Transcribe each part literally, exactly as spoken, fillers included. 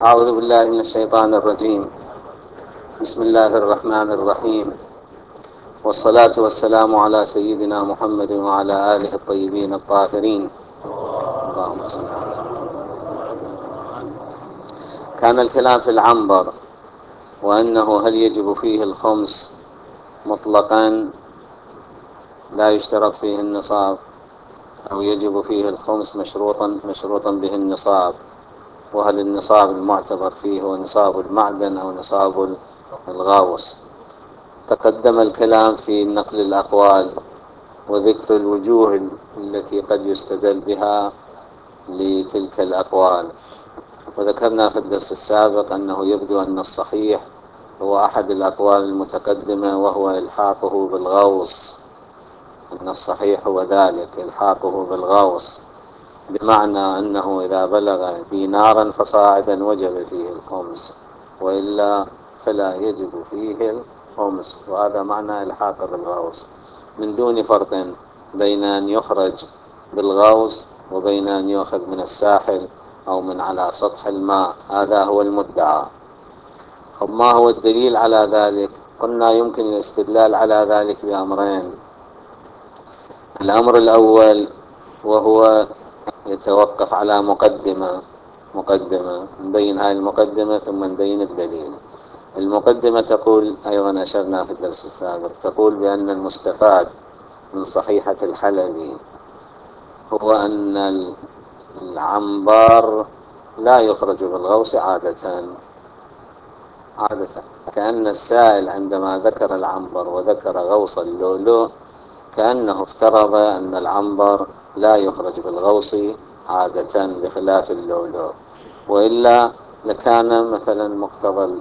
أعوذ بالله من الشيطان الرجيم. بسم الله الرحمن الرحيم، والصلاة والسلام على سيدنا محمد وعلى آله الطيبين الطاهرين. اللهم صل على محمد. كان الكلام في العنبر، وأنه هل يجب فيه الخمس مطلقا لا يشترط فيه النصاب، أو يجب فيه الخمس مشروطا مشروطا به النصاب، وهل النصاب المعتبر فيه هو نصاب المعدن أو نصاب الغاوص. تقدم الكلام في نقل الأقوال وذكر الوجوه التي قد يستدل بها لتلك الأقوال، وذكرنا في الدرس السابق أنه يبدو أن الصحيح هو أحد الأقوال المتقدمة، وهو إلحاقه بالغوص. أن الصحيح هو ذلك، إلحاقه بالغوص، بمعنى أنه إذا بلغ دينارا فصاعدا وجب فيه الخمس، وإلا فلا يجب فيه الخمس. وهذا معنى الحاق بالغوص، من دون فرق بين أن يخرج بالغوص وبين أن يؤخذ من الساحل أو من على سطح الماء. هذا هو المدعى. ما هو الدليل على ذلك؟ قلنا يمكن الاستدلال على ذلك بأمرين. الأمر الأول وهو يتوقف على مقدمة مقدمة نبين هاي المقدمة ثم نبين الدليل. المقدمة تقول، أيضا أشرنا في الدرس السابق، تقول بأن المستفاد من صحيحة الحلبي هو أن العنبر لا يخرج بالغوص عادة عادة كأن السائل عندما ذكر العنبر وذكر غوص اللؤلؤ كأنه افترض أن العنبر لا يخرج بالغوص عادة بخلاف اللؤلؤ، وإلا لكان مثلا مقتضى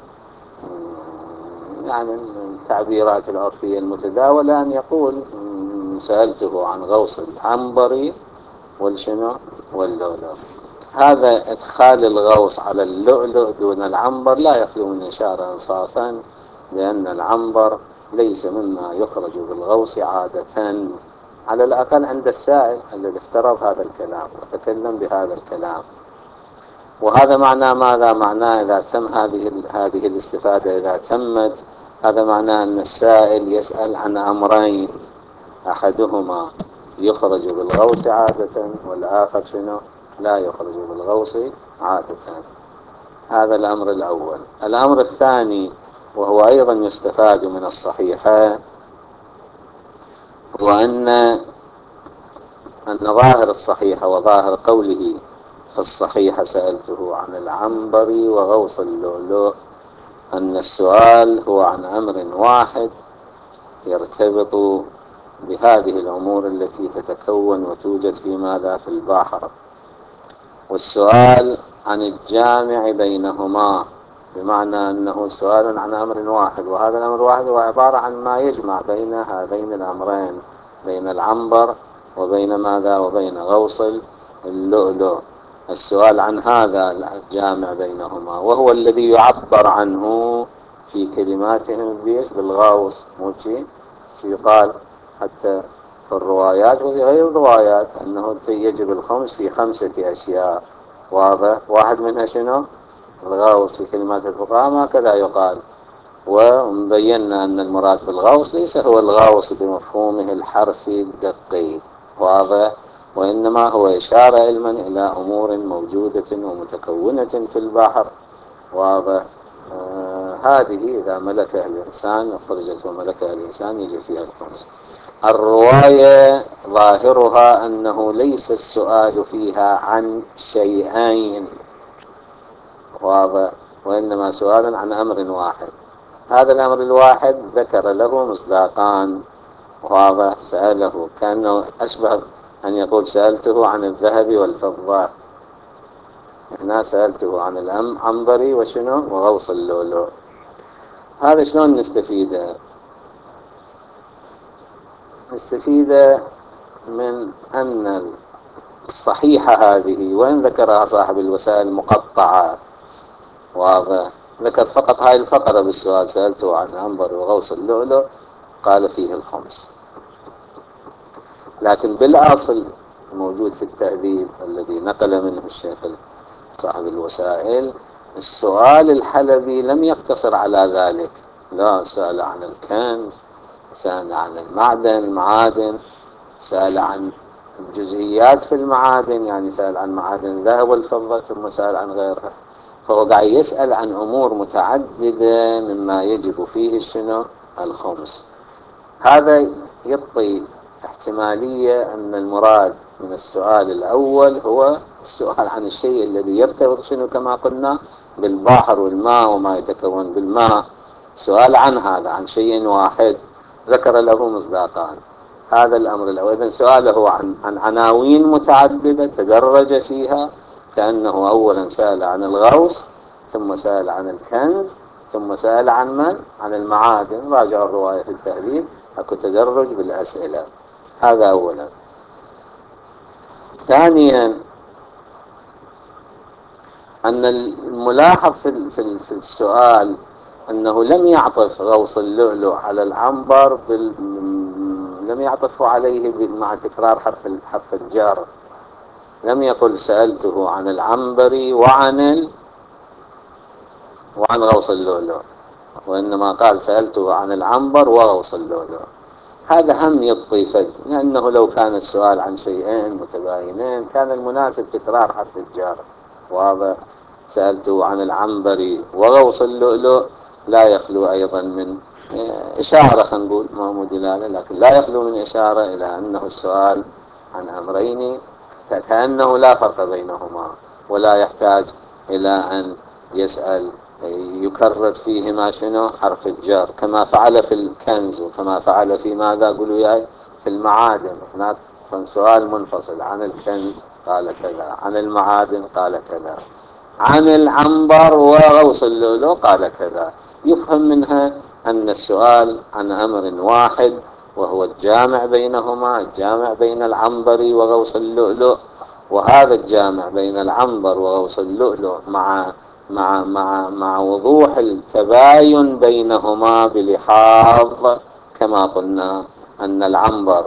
يعني التعبيرات العرفية المتداولة أن يقول سألته عن غوص العنبر والشنو واللؤلؤ. هذا إدخال الغوص على اللؤلؤ دون العنبر لا يخلو من إشارة إنصافا لأن العنبر ليس مما يخرج بالغوص عادة، على الأقل عند السائل الذي افترض هذا الكلام وتكلم بهذا الكلام. وهذا معناه ماذا؟ معناه إذا تم هذه هذه الاستفادة إذا تمت، هذا معناه أن السائل يسأل عن أمرين، أحدهما يخرج بالغوص عادة، والآخر شنو؟ لا يخرج بالغوص عادة. هذا الأمر الأول. الأمر الثاني وهو أيضا يستفاد من الصحيحة، هو أن أن ظاهر الصحيحة وظاهر قوله في الصحيحة سألته عن العنبر وغوص اللؤلؤ أن السؤال هو عن أمر واحد يرتبط بهذه الأمور التي تتكون وتوجد في ماذا؟ في البحر، والسؤال عن الجامع بينهما، بمعنى أنه سؤال عن أمر واحد، وهذا الأمر الواحد هو عبارة عن ما يجمع بين هذين الأمرين، بين العنبر وبين ماذا؟ وبين غوص اللؤلؤ. السؤال عن هذا الجامع بينهما، وهو الذي يعبر عنه في كلماتهم بيش بالغوص، مو شيء يقال حتى في الروايات وفي غير الروايات أنه يجب الخمس في خمسة أشياء. واضح؟ واحد منها شنو؟ الغوص. في كلمات الفقهاء هكذا يقال. ومبينا أن المراد بالغوص ليس هو الغوص بمفهومه الحرفي الدقيق، واضح، وإنما هو إشارة علما إلى أمور موجودة ومتكونة في البحر، واضح. آه هذه إذا ملكها الإنسان وخرجت وملكها الإنسان يجي فيها الخمس. الرواية ظاهرها أنه ليس السؤال فيها عن شيئين، واضح، وإنما سؤال عن أمر واحد. هذا الأمر الواحد ذكر له مصداقان، واضح. سأله كأنه أشبه أن يقول سألته عن الذهب والفضة، هنا سألته عن العنبر وشنو وغوص اللؤلؤ. هذا شلون نستفيده؟ نستفيده من أن الصحيحة هذه وإن ذكرها صاحب الوسائل مقطعة، واضح، ذكر فقط هاي الفقرة بالسؤال سألته عن عنبر وغوص اللؤلؤ قال فيه الخمس، لكن بالأصل موجود في التهذيب الذي نقل منه الشيخ صاحب الوسائل السؤال الحلبي لم يقتصر على ذلك، لا، سأل عن الكنز، سأل عن المعدن المعادن، سأل عن الجزئيات في المعادن، يعني سأل عن معادن الذهب والفضة ثم سأل عن غيرها. فهو قاعد يسأل عن أمور متعددة مما يجب فيه شنو الخمس. هذا يعطي احتمالية أن المراد من السؤال الأول هو السؤال عن الشيء الذي يرتبط شنو كما قلنا بالبحر والماء وما يتكون بالماء. سؤال عن هذا، عن شيء واحد ذكر له مصداقان. هذا الأمر الأول. إذن سؤاله عن, عن عناوين متعددة تدرج فيها، كأنه أولا سأل عن الغوص، ثم سأل عن الكنز، ثم سأل عن من؟ عن المعادن. راجع الرواية في التهذيب، أكو تدرج بالأسئلة. هذا أولا. ثانيا، أن الملاحظ في, في, في السؤال أنه لم يعطف غوص اللؤلؤ على العنبر بال... لم يعطفه عليه مع تكرار حرف حرف الجر. لم يقل سألته عن العنبر وعن ال... وعن غوص اللؤلؤ، وإنما قال سألته عن العنبر وغوص اللؤلؤ. هذا هم يعطي فج، لأنه لو كان السؤال عن شيئين متباينين كان المناسب تكرار حرف الجر. واضح؟ سألته عن العنبر وغوص اللؤلؤ لا يخلو أيضا من إشارة، خلينا نقول ما هو دلالة، لكن لا يخلو من إشارة إلى أنه السؤال عن أمرين كأنه لا فرق بينهما، ولا يحتاج إلى أن يسأل يكرر فيهما شنو حرف الجر، كما فعل في الكنز وكما فعل في ماذا قولوا ياي في المعادن. هناك سؤال منفصل عن الكنز قال كذا، عن المعادن قال كذا، عن العنبر وغوص اللؤلؤ قال كذا. يفهم منها أن السؤال عن أمر واحد وهو الجامع بينهما، الجامع بين العنبر وغوص اللؤلؤ. وهذا الجامع بين العنبر وغوص اللؤلؤ مع مع مع مع وضوح التباين بينهما بلحاظ كما قلنا أن العنبر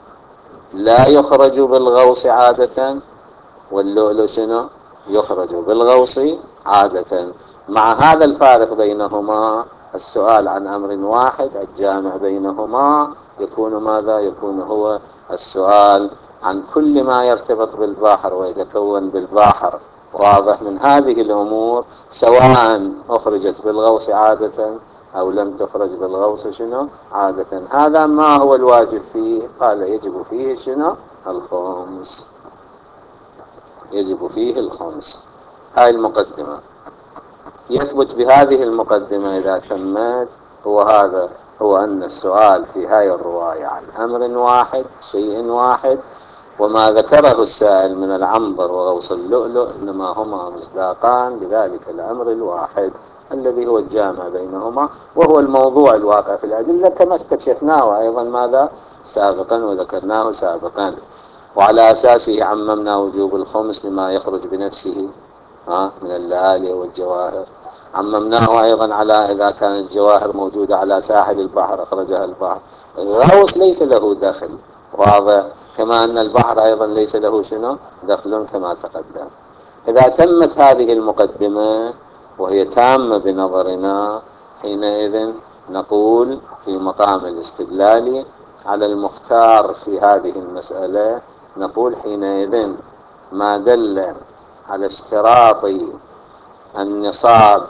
لا يخرج بالغوص عادة، واللؤلؤ شنو يخرج بالغوص عادة. مع هذا الفارق بينهما السؤال عن أمر واحد الجامع بينهما يكون ماذا؟ يكون هو السؤال عن كل ما يرتبط بالبحر ويتكون بالبحر. واضح؟ من هذه الأمور سواء أخرجت بالغوص عادة أو لم تخرج بالغوص شنو عادة. هذا ما هو الواجب فيه؟ قال يجب فيه شنو الخمس، يجب فيه الخمس. هاي المقدمة. يثبت بهذه المقدمة إذا تمت هو هذا، هو أن السؤال في هاي الرواية عن أمر واحد شيء واحد، وما ذكره السائل من العنبر وغوص اللؤلؤ إنما هما مصداقان لذلك الأمر الواحد الذي هو الجامع بينهما، وهو الموضوع الواقع في الأدلة كما استكشفناه أيضا ماذا سابقا وذكرناه سابقا. وعلى أساسه عممنا وجوب الخمس لما يخرج بنفسه ها من اللآلئ والجواهر. عممناه أيضا على إذا كانت الجواهر موجودة على ساحل البحر أخرجها البحر. الغوص ليس له دخل، واضح؟ كما أن البحر أيضا ليس له شنو دخل كما تقدم. إذا تمت هذه المقدمة وهي تامة بنظرنا، حينئذ نقول في مقام الاستدلال على المختار في هذه المسألة، نقول حينئذ ما دل على اشتراط النصاب،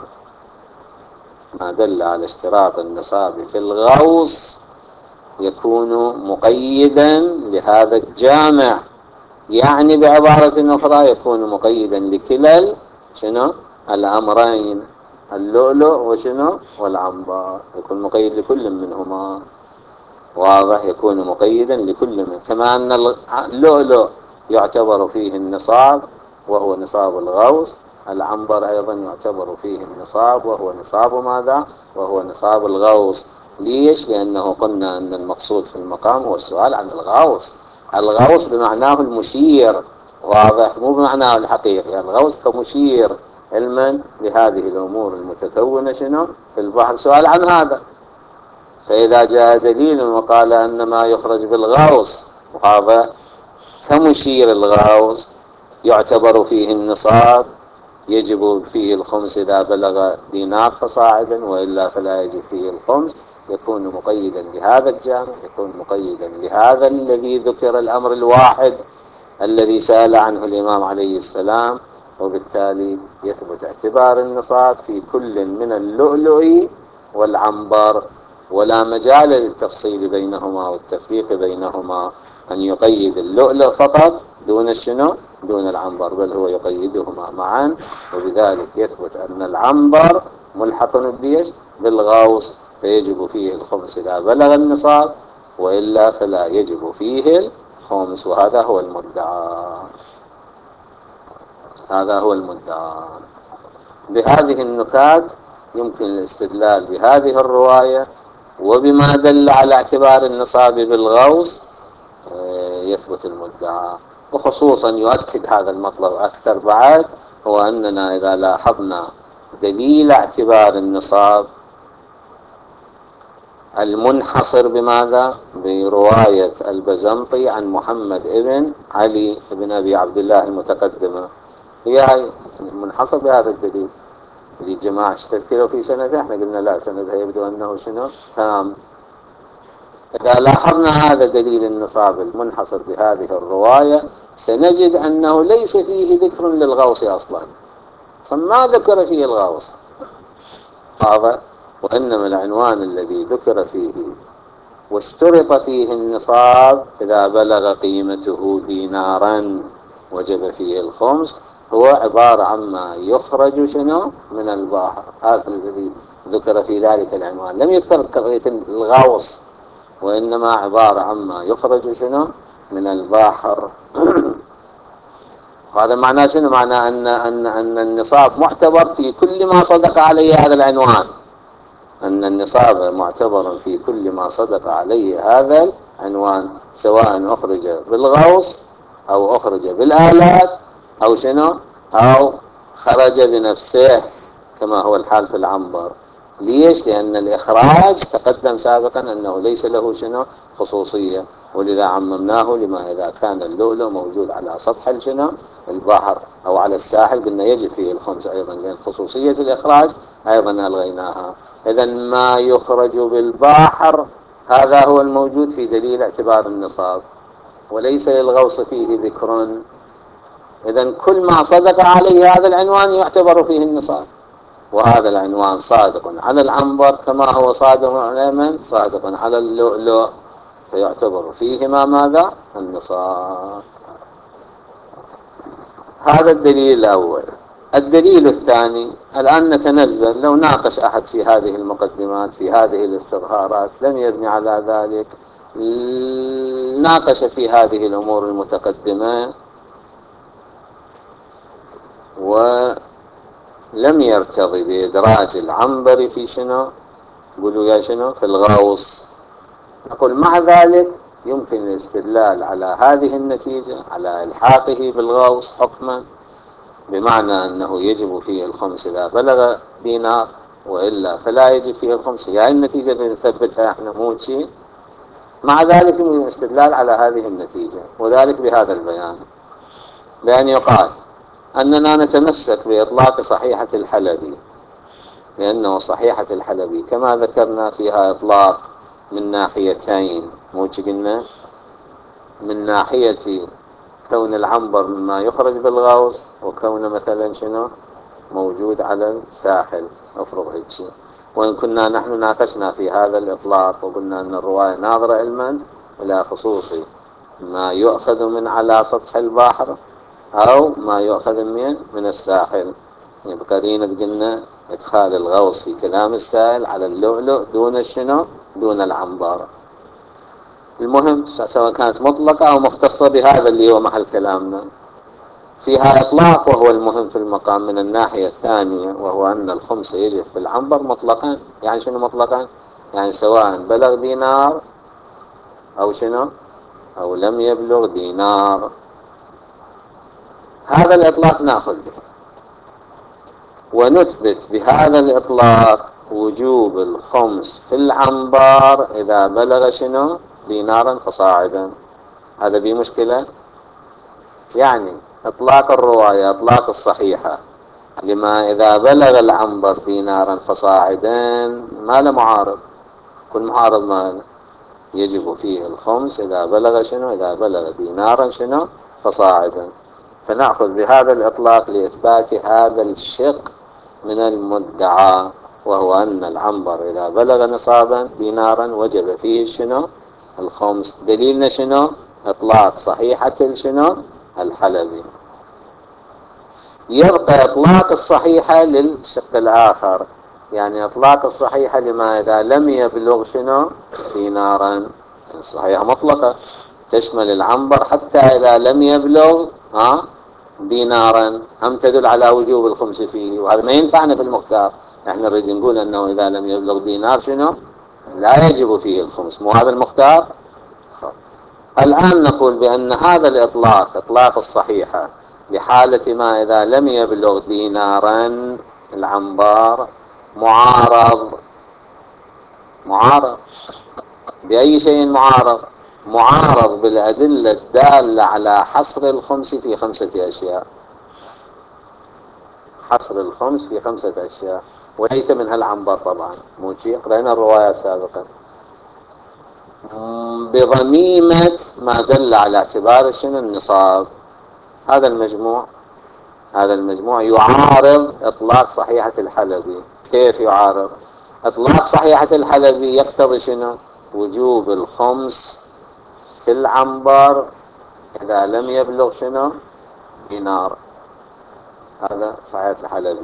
ما دل على اشتراط النصاب في الغوص يكون مقيدا لهذا الجامع، يعني بعبارة أخرى يكون مقيدا لكلا شنو الأمرين، اللؤلؤ وشنو والعنبر، يكون مقيد لكل منهما. واضح؟ يكون مقيدا لكل من، كما أن اللؤلؤ يعتبر فيه النصاب وهو نصاب الغوص، العنبر أيضا يعتبر فيه النصاب وهو نصاب ماذا؟ وهو نصاب الغوص. ليش؟ لأنه قلنا أن المقصود في المقام هو السؤال عن الغوص، الغوص بمعناه المشير، واضح؟ مو بمعناه الحقيقي، الغوص كمشير علما بهذه الأمور المتكونة شنو في البحر، سؤال عن هذا. فإذا جاء دليل وقال أن ما يخرج بالغوص وهذا كمشير الغوص يعتبر فيه النصاب، يجب فيه الخمس إذا بلغ دينار فصاعدا، وإلا فلا يجب فيه الخمس، يكون مقيدا لهذا الجامع، يكون مقيدا لهذا الذي ذكر الأمر الواحد الذي سأل عنه الإمام عليه السلام. وبالتالي يثبت اعتبار النصاب في كل من اللؤلؤ والعنبر، ولا مجال للتفصيل بينهما والتفريق بينهما، أن يقيد اللؤلؤ فقط دون الشنو دون العنبر، بل هو يقيدهما معا. وبذلك يثبت أن العنبر ملحق بيش بالغوص، فيجب فيه الخمس إذا بلغ النصاب، وإلا فلا يجب فيه الخمس. وهذا هو المدعى، هذا هو المدعى. بهذه النكات يمكن الاستدلال بهذه الرواية، وبما دل على اعتبار النصاب بالغوص يثبت المدعى. وخصوصا يؤكد هذا المطلب أكثر بعد، هو أننا إذا لاحظنا دليل اعتبار النصاب المنحصر بماذا؟ برواية البزنطي عن محمد ابن علي بن أبي عبد الله المتقدمة، هي منحصر بهذا الدليل. اللي جماعة تذكره في سنده، احنا قلنا لا، سندها يبدو أنه شنو تام. إذا لاحظنا هذا دليل النصاب المنحصر بهذه الرواية، سنجد أنه ليس فيه ذكر للغوص أصلا، ما ذكر فيه الغوص هذا، وإنما العنوان الذي ذكر فيه واشترط فيه النصاب إذا بلغ قيمته دينارا وجب فيه الخمس، هو عبارة عما يخرج شنو من البحر. هذا الذي ذكر في ذلك العنوان، لم يذكر قضية الغوص، وإنما عبارة عما يخرج شنو من البحر. هذا معناه شنو؟ معناه أن, أن, أن النصاب معتبر في كل ما صدق عليه هذا العنوان، أن النصاب معتبر في كل ما صدق عليه هذا العنوان، سواء أخرج بالغوص أو أخرج بالآلات أو شنو أو خرج بنفسه كما هو الحال في العنبر. ليش؟ لأن الإخراج تقدم سابقا أنه ليس له شنو خصوصية، ولذا عممناه لما إذا كان اللؤلؤ موجود على سطح الشنو البحر أو على الساحل قلنا يجب فيه الخمس أيضا، لأن خصوصية الإخراج أيضا ألغيناها. إذا ما يخرج بالبحر هذا هو الموجود في دليل اعتبار النصاب، وليس للغوص فيه ذكر. إذا كل ما صدق عليه هذا العنوان يعتبر فيه النصاب، وهذا العنوان صادق على العنبر كما هو صادق على من؟ صادق على اللؤلؤ، فيعتبر فيهما ماذا؟ النصاب. هذا الدليل الأول. الدليل الثاني، الآن نتنزل، لو ناقش أحد في هذه المقدمات في هذه الاستظهارات لم يبني على ذلك، ناقش في هذه الأمور المتقدمة ولم يرتضي بإدراج العنبر في شنو قولوا يا شنو في الغوص، نقول مع ذلك يمكن الاستدلال على هذه النتيجة على إلحاقه بالغوص حكما، بمعنى أنه يجب فيه الخمس إذا بلغ دينار، وإلا فلا يجب فيه الخمس، يعني النتيجة اللي نثبتها احنا مو شيء. مع ذلك يمكن الاستدلال على هذه النتيجة، وذلك بهذا البيان، بأن يقال أننا نتمسك بإطلاق صحيحة الحلبي، لأنه صحيحة الحلبي كما ذكرنا فيها إطلاق من ناحيتين، مو قلنا من ناحية كون العنبر مما يخرج بالغوص، وكون مثلا شنو موجود على الساحل، افرض هيك شيء. وإن كنا نحن ناقشنا في هذا الإطلاق وقلنا أن الرواية ناظرة علما إلى خصوص ما يؤخذ من على سطح البحر أو ما يؤخذ من من الساحل، بقرينة قلنا إدخال الغوص في كلام السائل على اللؤلؤ دون الشنو دون العنبر. المهم سواء كانت مطلقة أو مختصة بهذا اللي هو محل كلامنا فيها إطلاق، وهو المهم في المقام. من الناحية الثانية وهو أن الخمس يجب في العنبر مطلقا، يعني شنو مطلقا؟ يعني سواء بلغ دينار أو شنو أو لم يبلغ دينار، هذا الإطلاق نأخذ به ونثبت بهذا الإطلاق وجوب الخمس في العنبر إذا بلغ شنو دينارا فصاعدا. هذا بمشكلة؟ يعني إطلاق الرواية إطلاق الصحيحة لما إذا بلغ العنبر دينارا فصاعدا ما له معارض. كل معارض ما يجب فيه الخمس إذا بلغ شنو؟ إذا بلغ دينارا شنو؟ فصاعدا. فنأخذ بهذا الإطلاق لإثبات هذا الشق من المدعى، وهو أن العنبر إذا بلغ نصابا دينارا وجب فيه شنو؟ الخمس. دليلنا شنو؟ إطلاق صحيحة شنو؟ الحلبي. يبقى إطلاق الصحيحة للشق الآخر، يعني إطلاق الصحيحة لما إذا لم يبلغ شنو؟ دينارا. الصحيحة مطلقة تشمل العنبر حتى إذا لم يبلغ ها دينارا، هم تدل على وجوب الخمس فيه، وهذا ما ينفعنا في المختار. احنا نريد نقول أنه إذا لم يبلغ دينار شنو؟ لا يجب فيه الخمس، مو هذا المختار. الآن نقول بأن هذا الإطلاق إطلاق الصحيحة لحالة ما إذا لم يبلغ دينارا العنبر معارض. معارض بأي شيء معارض؟ معارض بالأدلة الدالة على حصر الخمس في خمسة أشياء. حصر الخمس في خمسة أشياء، وليس منها العنبر طبعا، مو شيء قرأنا الرواية سابقا. بضميمة ما دل على اعتبار شنو؟ النصاب. هذا المجموع هذا المجموع يعارض إطلاق صحيحة الحلبي. كيف يعارض؟ إطلاق صحيحة الحلبي يقتضي شنو؟ وجوب الخمس في العنبر إذا لم يبلغ شنو؟ دينار. هذا صحيحة الحلبي.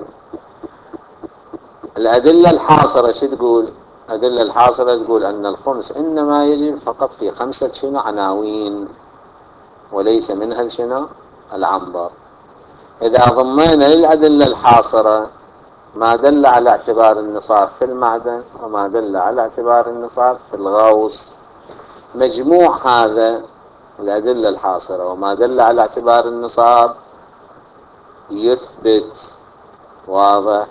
الأدلة الحاصرة شو تقول؟ الأدلة الحاصرة تقول أن الخمس إنما يجب فقط في خمسة شنو؟ عناوين، وليس منها شنو؟ العنبر. إذا ضمينا للأدلة الحاصرة ما دل على اعتبار النصاب في المعدن وما دل على اعتبار النصاب في الغوص، مجموع هذا الأدلة الحاصرة وما دل على اعتبار النصاب يثبت، واضح،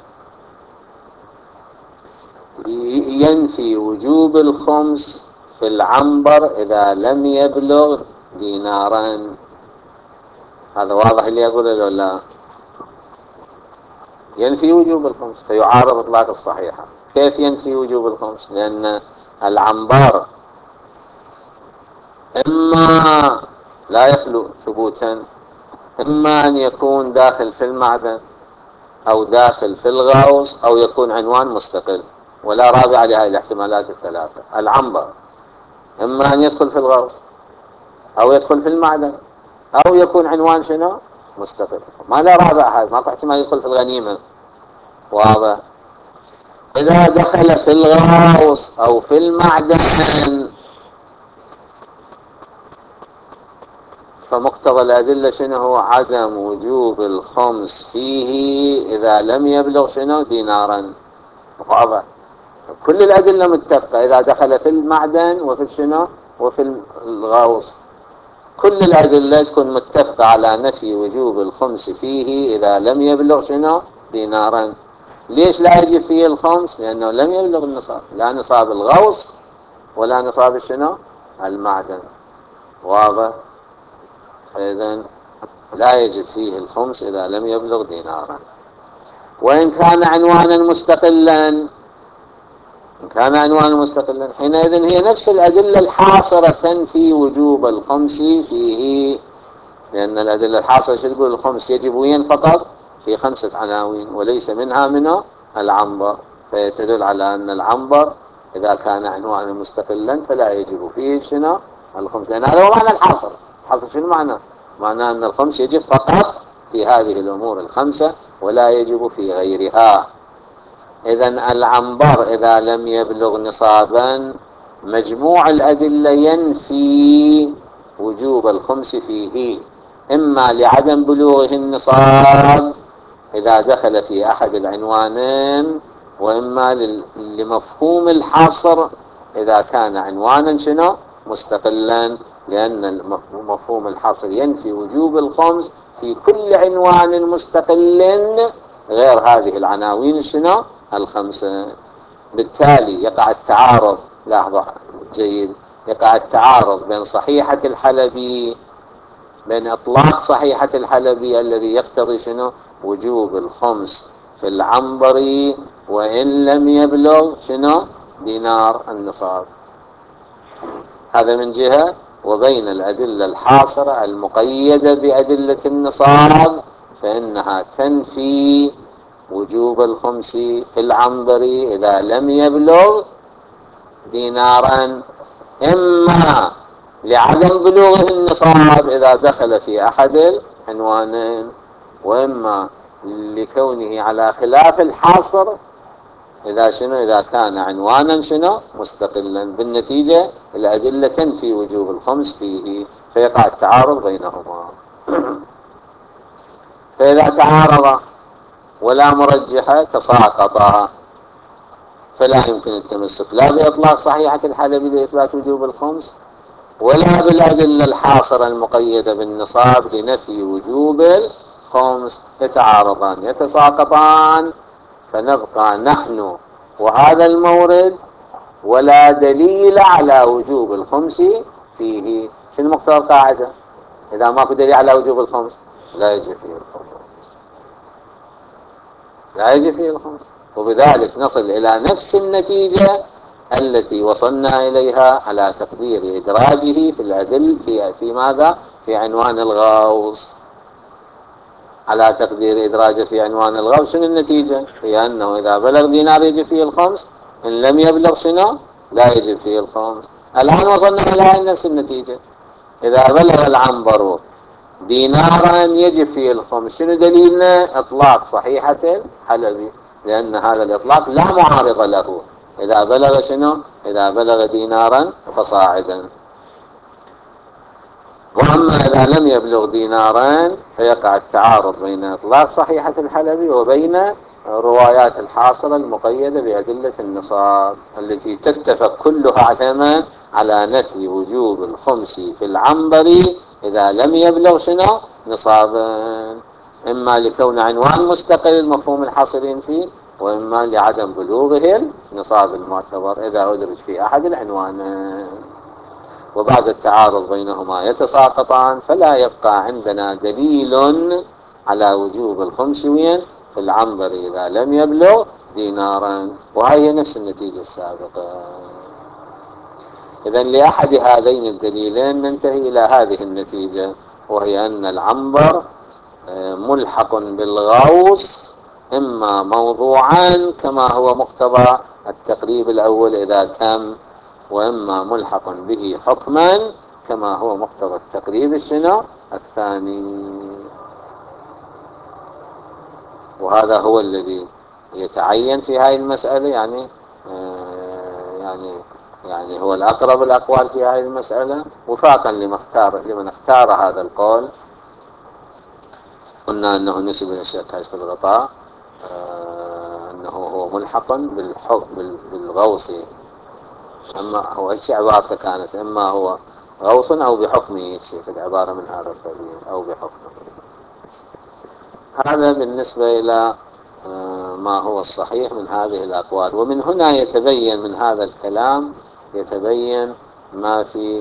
ينفي وجوب الخمس في العنبر إذا لم يبلغ دينارا. هذا واضح اللي أقوله له لا؟ ينفي وجوب الخمس فيعارض إطلاق الصحيحة. كيف ينفي وجوب الخمس؟ لأن العنبر إما لا يخلو ثبوتا، إما أن يكون داخل في المعدن أو داخل في الغوص أو يكون عنوان مستقل، ولا رابع لهذه الاحتمالات الثلاثة. العنبر إما أن يدخل في الغوص أو يدخل في المعدن أو يكون عنوان شنو؟ مستقل. ما لا رابع، هذا ما احتمال يدخل في الغنيمة، واضح. إذا دخل في الغوص أو في المعدن فمقتضى الأدلة شنو هو؟ عدم وجوب الخمس فيه إذا لم يبلغ شنو؟ دينارا. واضح. كل الأدلة متفقة إذا دخل في المعدن وفي شنو؟ وفي الغوص. كل الأدلة تكون متفقة على نفي وجوب الخمس فيه إذا لم يبلغ شنو؟ دينارا. ليش لا يجب فيه الخمس؟ لأنه لم يبلغ النصاب، لا نصاب الغوص ولا نصاب شنو؟ المعدن، واضح. إذن لا يجب فيه الخمس إذا لم يبلغ دينارا. وإن كان عنوانا مستقلا إن كان عنوانا مستقلا حينئذ هي نفس الأدلة الحاصرة تنفي وجوب الخمس فيه، لأن الأدلة الحاصرة شو تقول؟ الخمس يجب وين فقط؟ في خمسة عناوين وليس منها منه العنبر. فيتدل على أن العنبر إذا كان عنوانا مستقلا فلا يجب فيه شنو؟ الخمس، لأن هذا هو معنى الحاصر. الحاصر شنو معنى؟ معناه أن الخمس يجب فقط في هذه الأمور الخمسة ولا يجب في غيرها. إذن العنبر إذا لم يبلغ نصابا مجموع الأدلة ينفي وجوب الخمس فيه، إما لعدم بلوغه النصاب إذا دخل في أحد العنوانين، وإما لمفهوم الحصر إذا كان عنوانا شنو؟ مستقلا، لأن مفهوم الحصر ينفي وجوب الخمس في كل عنوان مستقل غير هذه العناوين شنو؟ الخمسة. بالتالي يقع التعارض، لاحظوا جيد، يقع التعارض بين صحيحة الحلبي بين إطلاق صحيحة الحلبي الذي يقتضي شنو وجوب الخمس في العنبري وإن لم يبلغ شنو دينار النصاب، هذا من جهة، وبين الأدلة الحاصرة المقيدة بأدلة النصاب فإنها تنفي وجوب الخمس في العنبري إذا لم يبلغ دينارا، إما لعدم بلوغه النصاب إذا دخل في أحد العنوانين، وإما لكونه على خلاف الحاصر إذا شنو إذا كان عنوانا شنو مستقلا. بالنتيجة الأدلة تنفي وجوب الخمس فيه، فيقع التعارض بينهما. فإذا تعارض ولا مرجحة تساقطا، فلا يمكن التمسك لا بإطلاق صحيحة الحلبي لإثبات وجوب الخمس ولا بالأدلة الحاصرة المقيدة بالنصاب لنفي وجوب الخمس، يتعارضان يتساقطان، فنبقى نحن وهذا المورد ولا دليل على وجوب الخمس فيه. شنو مقتضى القاعدة؟ إذا ماكو دليل على وجوب الخمس لا يجي فيه الخمس، لا يجي فيه الخمس، وبذلك نصل إلى نفس النتيجة التي وصلنا إليها على تقدير إدراجه في الأدل في, في ماذا؟ في عنوان الغوص. على تقدير إدراجه في عنوان الغوص شنو النتيجة؟ هي أنه إذا بلغ دينار يجب فيه الخمس، إن لم يبلغ شنو؟ لا يجب فيه الخمس. الآن وصلنا إلى نفس النتيجة، إذا بلغ العنبر دينارا يجب فيه الخمس. شنو دليلنا؟ إطلاق صحيحة الحلبي، لأن هذا الإطلاق لا معارض له إذا بلغ شنو؟ إذا بلغ دينارا فصاعدا. وأما إذا لم يبلغ دينارين فيقع التعارض بين إطلاق صحيحة الحلبي وبين الروايات الحاصلة المقيدة بأدلة النصاب التي تتفق كلها على على نفي وجوب الخمس في العنبري إذا لم يبلغ شنو نصابا، إما لكون عنوان مستقل مفهوم الحاصلين فيه، وإما لعدم بلوغه النصاب المعتبر إذا أدرج في أحد العنوانين. وبعد التعارض بينهما يتساقطان، فلا يبقى عندنا دليل على وجوب الخمس وين في العنبر إذا لم يبلغ دينارا، وهي نفس النتيجة السابقة. إذن لأحد هذين الدليلين ننتهي إلى هذه النتيجة، وهي أن العنبر ملحق بالغوص إما موضوعا كما هو مقتضى التقريب الأول إذا تم، وإما ملحق به حكما كما هو مقتضى التقريب الشنو الثاني. وهذا هو الذي يتعين في هذه المسألة، يعني آه يعني يعني هو الأقرب الأقوال في هذه المسألة وفاقا لمن اختار لمن اختار هذا القول. قلنا أنه نسب إلى الشيخ كاشف الغطاء آه أنه هو ملحق بالغوص، أما هو ايش عبارته كانت، إما هو غوص أو بحكمه في العبارة من هذا القبيل أو بحكمه. هذا بالنسبة إلى ما هو الصحيح من هذه الأقوال. ومن هنا يتبين من هذا الكلام يتبين ما في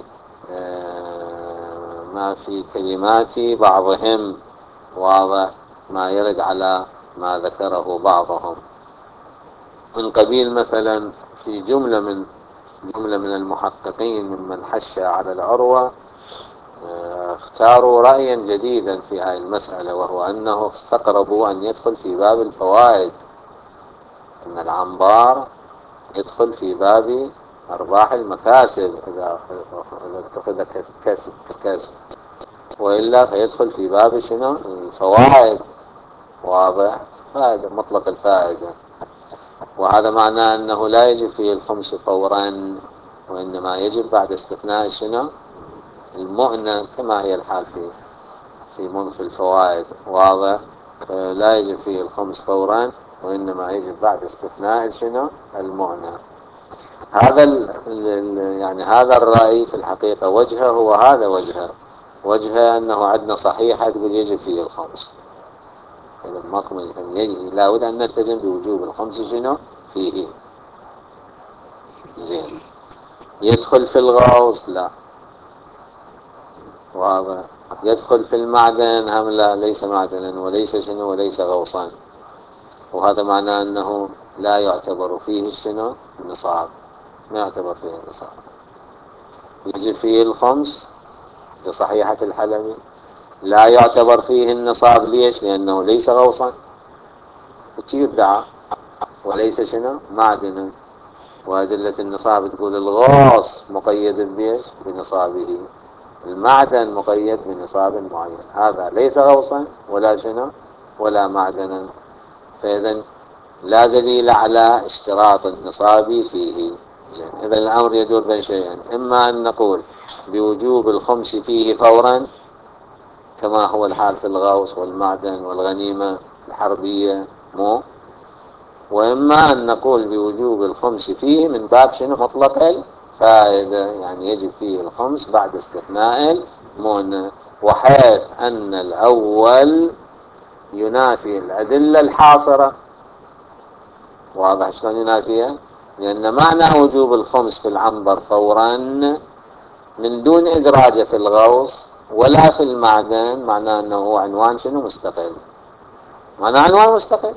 ما في كلمات بعضهم واضح، ما يرد على ما ذكره بعضهم من قبيل مثلا في جملة من جملة من المحققين ممن حش على العروة اختاروا رأيا جديدا في هذه المسألة، وهو أنه استقربوا أن يدخل في باب الفوائد، أن العنبار يدخل في باب أرباح المكاسب إذا اتخذ كسب كسب، وإلا فيدخل في باب شنو الفوائد، واضح، فائدة مطلق الفائدة. وهذا معناه أنه لا يجب فيه الخمس فورا، وإنما يجب بعد استثناء شنو المؤنة كما هي الحال في في منف الفوائد، واضح. لا يجب فيه الخمس فورا، وإنما يجب بعد استثناء شنو المؤنة. هذا ال ال يعني هذا الرأي في الحقيقة وجهه وهذا وجهه. وجهه أنه عندنا صحيحة تقول يجب فيه الخمس، إذا ماكو لا بد أن نلتزم بوجوب الخمس شنو فيه. زين، يدخل في الغوص لا، واضح. يدخل في المعدن أم لا؟ ليس معدنا وليس شنو وليس غوصا، وهذا معناه أنه لا يعتبر فيه الشنو النصاب، ما يعتبر فيه النصاب. يجب فيه الخمس لصحيحة الحلبي، لا يعتبر فيه النصاب. ليش؟ لأنه ليس غوصا، يدعى وليس شنو معدنا. وأدلة النصاب تقول الغوص مقيد بيش بنصابه، المعدن مقيد بنصاب معين. هذا ليس غوصا ولا شنو ولا معدنا، فإذا لا دليل على اشتراط النصاب فيه. إذا الأمر يدور بين شيئين، إما أن نقول بوجوب الخمس فيه فورا كما هو الحال في الغوص والمعدن والغنيمة الحربية، مو وإما أن نقول بوجوب الخمس فيه من باب شنو مطلق الفائدة، يعني يجب فيه الخمس بعد استثناء المؤنة، وحيث أن الأول ينافي الأدلة الحاصرة. واضح شلون ينافيها؟ لأن معنى وجوب الخمس في العنبر فورا من دون إدراجه في الغوص ولا في المعدن معناه أنه هو عنوان شنو مستقل، معناه عنوان مستقل.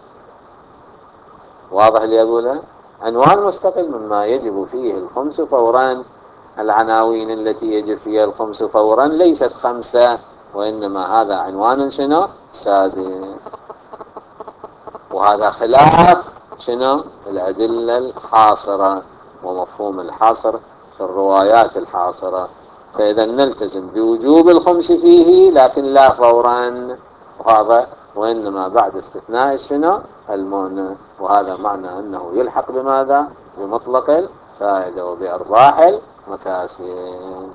واضح اللي أقوله؟ عنوان مستقل مما يجب فيه الخمس فورا. العناوين التي يجب فيها الخمس فورا ليست خمسة، وإنما هذا عنوان شنو سادس، وهذا خلاف شنو الأدلة الحاصرة ومفهوم الحصر في الروايات الحاصرة. فإذا نلتزم بوجوب الخمس فيه لكن لا فورا، وهذا وإنما بعد استثناء شنو المؤنة، وهذا معنى أنه يلحق بماذا؟ بمطلق الفائدة وبأرباح المكاسب.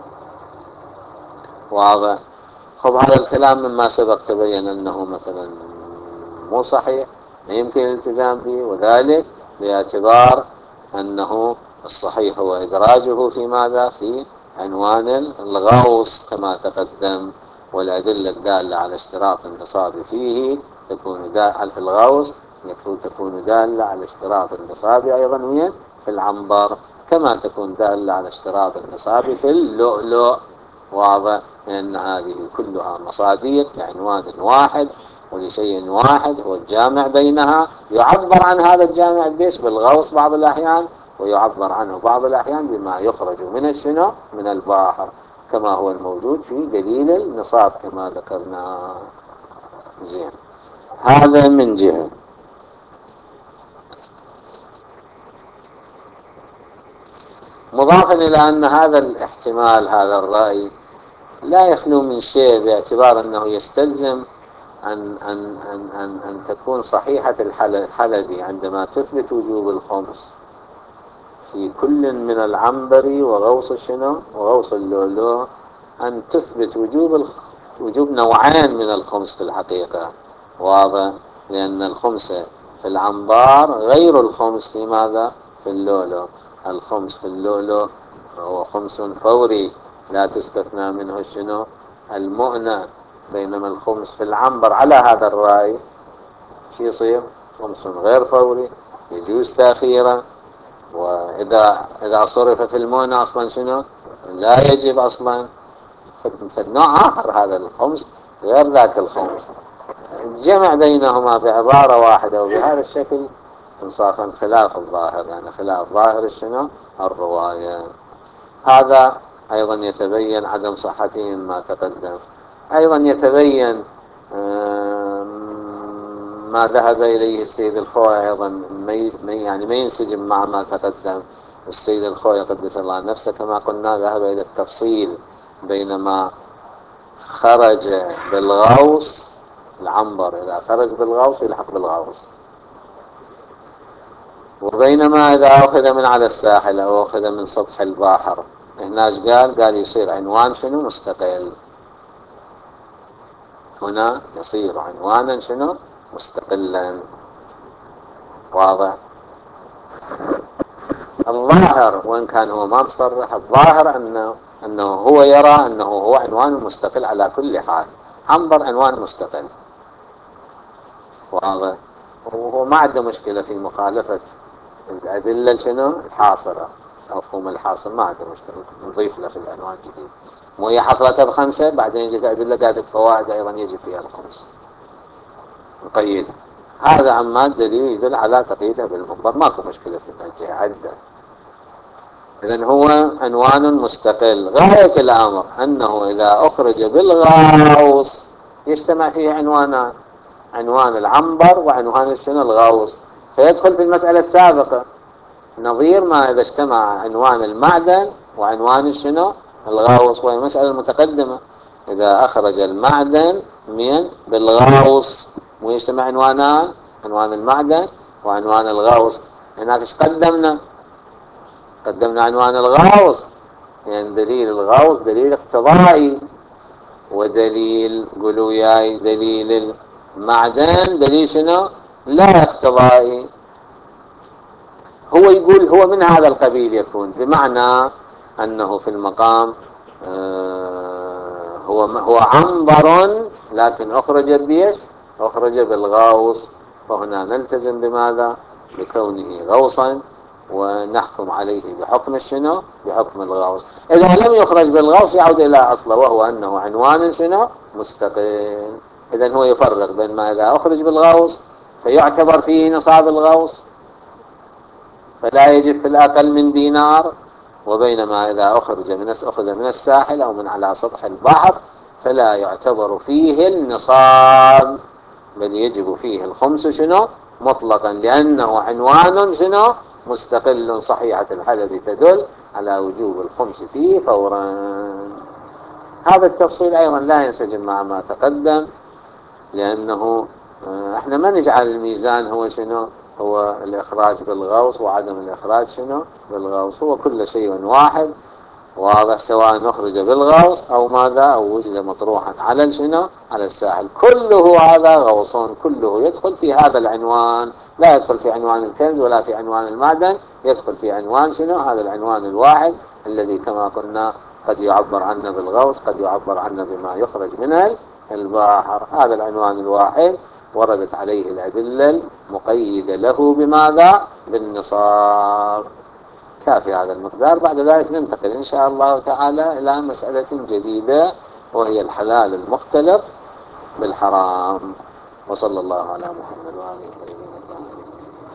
واضح؟ خب هذا الكلام مما سبق تبين أنه مثلا مو صحيح، لا يمكن الالتزام به، وذلك باعتبار أنه الصحيح هو إدراجه في ماذا؟ في عنوان الغوص كما تقدم، والأدلة الدالة على اشتراط النصاب فيه تكون دالة في الغوص، تكون دالة على اشتراط النصاب أيضا وين؟ في العنبر، كما تكون دالة على اشتراط النصاب في اللؤلؤ. واضح؟ لأن هذه كلها مصاديق لعنوان واحد ولشيء واحد هو الجامع بينها. يعبر عن هذا الجامع بيش بالغوص بعض الأحيان، ويعبر عنه بعض الأحيان بما يخرج من الشنو من البحر، كما هو الموجود في دليل النصاب كما ذكرنا. زين، هذا من جهة. مضافا إلى أن هذا الاحتمال هذا الرأي لا يخلو من شيء، باعتبار أنه يستلزم أن, أن, أن, أن, أن تكون صحيحة الحلبي عندما تثبت وجوب الخمس في كل من العنبري وغوص شنو وغوص اللؤلؤ، أن تثبت وجوب الخ... وجوب نوعين من الخمس في الحقيقة. واضح؟ لأن الخمس في العنبار غير الخمس في ماذا؟ في اللؤلؤ. الخمس في اللؤلؤ هو خمس فوري لا تستثنى منه شنو المؤنة، بينما الخمس في العنبر على هذا الرأي شو يصير؟ خمس غير فوري يجوز تأخيرا، وإذا إذا صرف في المؤنة أصلا شنو لا يجب أصلا. فالنوع آخر هذا الخمس غير ذاك الخمس، الجمع بينهما بعبارة واحدة وبهذا الشكل انصافا خلاف الظاهر، يعني خلاف ظاهر شنو الرواية. هذا أيضا يتبين عدم صحته مما تقدم. أيضا يتبين ما ذهب إليه السيد الخوئي أيضا ما يعني ما ينسجم مع ما تقدم. السيد الخوئي قدس الله نفسه كما قلنا ذهب إلى التفصيل بينما خرج بالغوص العنبر، إذا خرج بالغوص يلحق بالغوص، وبينما إذا أخذ من على الساحل أو أخذ من سطح البحر هناش قال قال يصير عنوان شنو مستقل، هنا يصير عنوانا شنو مستقلا. واضح؟ الظاهر وإن كان هو ما مصرح، الظاهر أنه, أنه هو يرى أنه هو عنوان مستقل على كل حال، عنبر عنوان مستقل. واضح؟ وهو ما عنده مشكلة في مخالفة الأدلة شنو الحاصرة. مفهوم الحاصل ما عنده مشكلة، نضيف له في العنوان جديد. وهي حصلتها بخمسة، بعدين يجي أدلة قاعدة فوائد أيضا يجي فيها الخمس نقيدها. هذا عما الدليل يدل على تقييده بالمنبر، ماكو مشكلة في الجهة عدة. إذن هو عنوان مستقل. غاية الأمر أنه إذا أخرج بالغوص يجتمع فيه عنوانان، عنوان العنبر وعنوان الشنو الغوص، فيدخل في المسألة السابقة، نظير ما إذا اجتمع عنوان المعدن وعنوان الشنو الغوص، وهي المسألة المتقدمة. إذا أخرج المعدن من بالغوص ويجتمع عنوانان، عنوان المعدن وعنوان الغوص. هناك ايش قدمنا؟ قدمنا عنوان الغوص، يعني دليل الغوص دليل اقتضائي، ودليل قولوا وياي دليل المعدن دليل شنو لا اقتضائي. هو يقول هو من هذا القبيل يكون، بمعنى أنه في المقام آه هو هو عنبر لكن أخرج بيش أخرج بالغوص، فهنا نلتزم بماذا؟ بكونه غوصا، ونحكم عليه بحكم الشنو بحكم الغوص. إذا لم يخرج بالغوص يعود إلى أصله، وهو أنه عنوان شنو مستقل. إذن هو يفرق بين ما إذا أخرج بالغوص فيعتبر فيه نصاب الغوص فلا يجب في الأقل من دينار، وبينما إذا أخرج من أخذ من الساحل أو من على سطح البحر فلا يعتبر فيه النصاب، بل يجب فيه الخمس شنو مطلقا، لأنه عنوان شنو مستقل. صحيحة الحلب تدل على وجوب الخمس فيه فورا. هذا التفصيل أيضا لا ينسجم مع ما تقدم، لأنه احنا ما نجعل الميزان هو شنو هو الإخراج بالغوص وعدم الإخراج شنو بالغوص، هو كل شيء واحد واضح، سواء نخرج بالغوص أو ماذا أو وجد مطروحا على شنو على الساحل، كله هذا غوصون، كله يدخل في هذا العنوان، لا يدخل في عنوان الكنز ولا في عنوان المعدن، يدخل في عنوان شنو هذا العنوان الواحد الذي كما قلنا قد يعبر عنه بالغوص، قد يعبر عنه بما يخرج منه البحر. هذا العنوان الواحد وردت عليه الأدلة المقيدة له بماذا بالنصاب. كافي هذا المقدار. بعد ذلك ننتقل إن شاء الله تعالى إلى مسألة جديدة، وهي الحلال المختلط بالحرام. وصلى الله على محمد وآله وسلم.